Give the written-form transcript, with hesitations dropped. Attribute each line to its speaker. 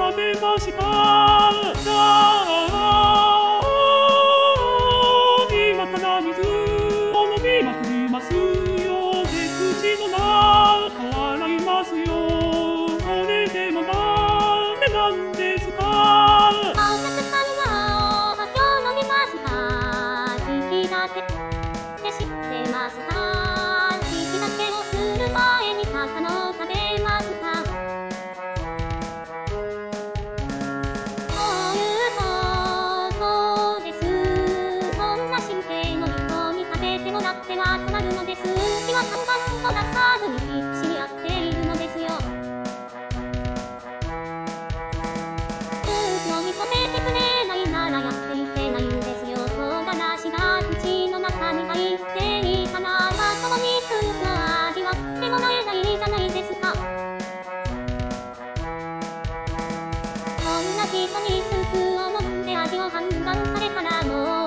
Speaker 1: 食べました。さあ、今から水を飲みまくりますよ。で、口の中洗いますよ。それでもなんでなんですか。
Speaker 2: お客さんはお酒を飲みますか。引き立てって知ってますか。引き立てをする前に魚を食べますか。そういうことです。そんな神経のいい人に食べてもらっては困るのです。うちは看板を出さずに必死にやっているのですよ。を認めてくれないならやっていけないんですよ。唐辛子が口の中に入っていたならその肉の味わってもらえないじゃないですか。こんな人にスープを飲んで味を判断されたらもう